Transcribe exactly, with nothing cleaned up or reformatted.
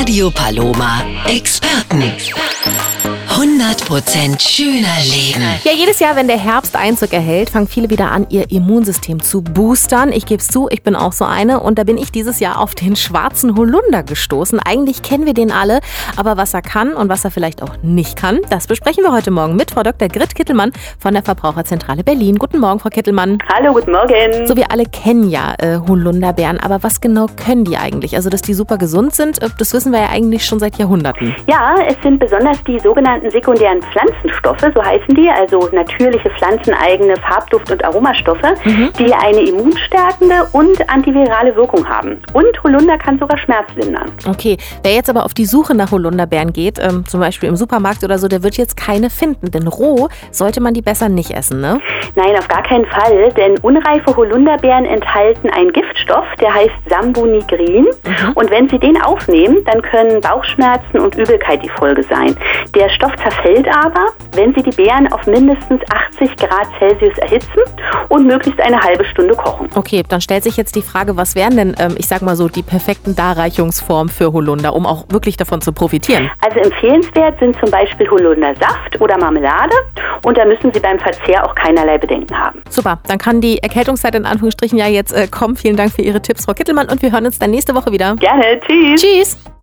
Radio Paloma Experten. hundert Prozent schöner Leben. Ja, jedes Jahr, wenn der Herbst Einzug erhält, fangen viele wieder an, ihr Immunsystem zu boostern. Ich gebe es zu, ich bin auch so eine. Und da bin ich dieses Jahr auf den schwarzen Holunder gestoßen. Eigentlich kennen wir den alle, aber was er kann und was er vielleicht auch nicht kann, das besprechen wir heute Morgen mit Frau Doktor Grit Kittelmann von der Verbraucherzentrale Berlin. Guten Morgen, Frau Kittelmann. Hallo, guten Morgen. So, wir alle kennen ja äh, Holunderbeeren, aber was genau können die eigentlich? Also, dass die super gesund sind, äh, das wissen wir ja eigentlich schon seit Jahrhunderten. Ja, es sind besonders die sogenannten sekundären Pflanzenstoffe, so heißen die, also natürliche pflanzeneigene Farbduft- und Aromastoffe, mhm. die eine immunstärkende und antivirale Wirkung haben. Und Holunder kann sogar Schmerz lindern. Okay, wer jetzt aber auf die Suche nach Holunderbeeren geht, ähm, zum Beispiel im Supermarkt oder so, der wird jetzt keine finden, denn roh sollte man die besser nicht essen, ne? Nein, auf gar keinen Fall, denn unreife Holunderbeeren enthalten einen Giftstoff, der heißt Sambunigrin. Mhm. Und wenn Sie den aufnehmen, dann können Bauchschmerzen und Übelkeit die Folge sein. Der Stoff zerfällt aber, wenn Sie die Beeren auf mindestens achtzig Grad Celsius erhitzen und möglichst eine halbe Stunde kochen. Okay, dann stellt sich jetzt die Frage, was wären denn, ähm, ich sag mal so, die perfekten Darreichungsformen für Holunder, um auch wirklich davon zu profitieren? Also empfehlenswert sind zum Beispiel Holundersaft oder Marmelade und da müssen Sie beim Verzehr auch keinerlei Bedenken haben. Super, dann kann die Erkältungszeit in Anführungsstrichen ja jetzt äh, kommen. Vielen Dank für Ihre Tipps, Frau Kittelmann, und wir hören uns dann nächste Woche wieder. Gerne, tschüss. Tschüss.